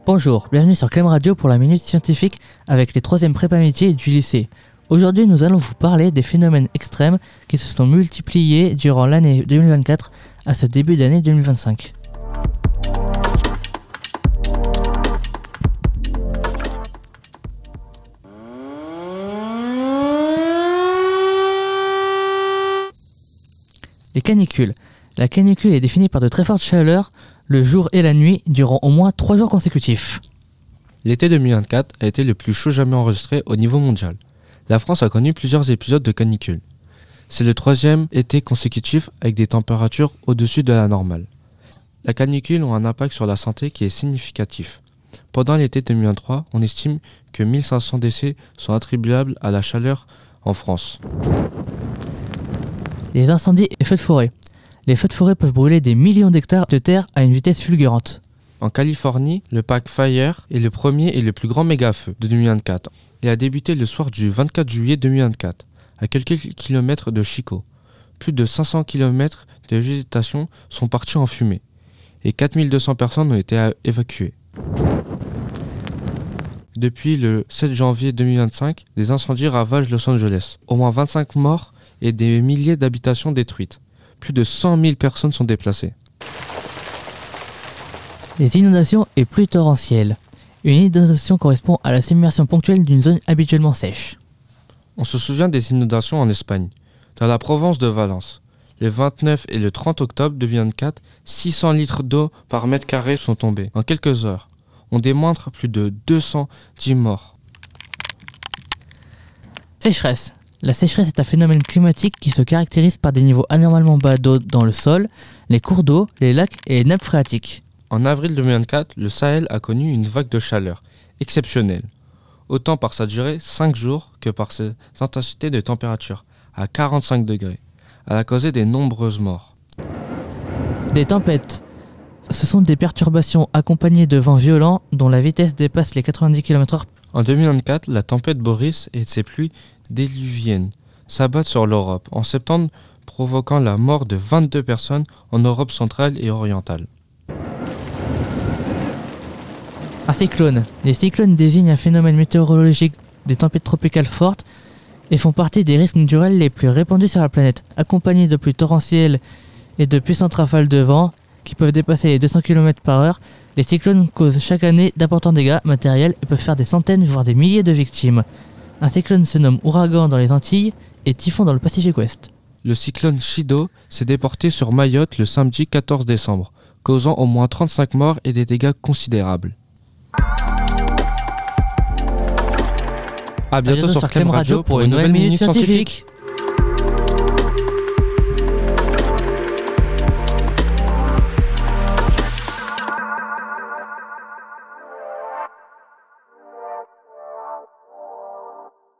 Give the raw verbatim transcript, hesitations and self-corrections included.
Bonjour, bienvenue sur Clem Radio pour la Minute Scientifique avec les troisièmes prépa métiers du lycée. Aujourd'hui, nous allons vous parler des phénomènes extrêmes qui se sont multipliés durant l'année deux mille vingt-quatre à ce début d'année deux mille vingt-cinq. Les canicules. La canicule est définie par de très fortes chaleurs le jour et la nuit durant au moins trois jours consécutifs. L'été deux mille vingt-quatre a été le plus chaud jamais enregistré au niveau mondial. La France a connu plusieurs épisodes de canicule. C'est le troisième été consécutif avec des températures au-dessus de la normale. La canicule a un impact sur la santé qui est significatif. Pendant l'été deux mille vingt-trois, on estime que mille cinq cents décès sont attribuables à la chaleur en France. Les incendies et feux de forêt. Les feux de forêt peuvent brûler des millions d'hectares de terre à une vitesse fulgurante. En Californie, le Pack Fire est le premier et le plus grand méga-feu de deux mille vingt-quatre. Il a débuté le soir du vingt-quatre juillet deux mille vingt-quatre, à quelques kilomètres de Chico. Plus de cinq cents kilomètres de végétation sont partis en fumée et quatre mille deux cents personnes ont été évacuées. Depuis le sept janvier deux mille vingt-cinq, des incendies ravagent Los Angeles. Au moins vingt-cinq morts et des milliers d'habitations détruites. Plus de cent mille personnes sont déplacées. Les inondations et pluies torrentielles. Une inondation correspond à la submersion ponctuelle d'une zone habituellement sèche. On se souvient des inondations en Espagne, dans la Provence de Valence. Le vingt-neuf et le trente octobre deux mille vingt-quatre, six cents litres d'eau par mètre carré sont tombés en quelques heures. On démontre plus de deux cent dix morts. Sécheresse. La sécheresse est un phénomène climatique qui se caractérise par des niveaux anormalement bas d'eau dans le sol, les cours d'eau, les lacs et les nappes phréatiques. En avril deux mille vingt-quatre, le Sahel a connu une vague de chaleur exceptionnelle, autant par sa durée, cinq jours, que par ses intensités de température, à quarante-cinq degrés. Elle a causé de nombreuses morts. Des tempêtes. Ce sont des perturbations accompagnées de vents violents dont la vitesse dépasse les quatre-vingt-dix kilomètres heure. En deux mille vingt-quatre, la tempête Boris et ses pluies diluviennes s'abattent sur l'Europe en septembre, provoquant la mort de vingt-deux personnes en Europe centrale et orientale. Un cyclone. Les cyclones désignent un phénomène météorologique des tempêtes tropicales fortes et font partie des risques naturels les plus répandus sur la planète. Accompagnés de pluies torrentielles et de puissantes rafales de vent qui peuvent dépasser les deux cents kilomètres par heure, les cyclones causent chaque année d'importants dégâts matériels et peuvent faire des centaines voire des milliers de victimes. Un cyclone se nomme ouragan dans les Antilles et typhon dans le Pacifique Ouest. Le cyclone Chido s'est déporté sur Mayotte le samedi quatorze décembre, causant au moins trente-cinq morts et des dégâts considérables. A bientôt, bientôt sur Clem Radio pour une nouvelle Minute Scientifique.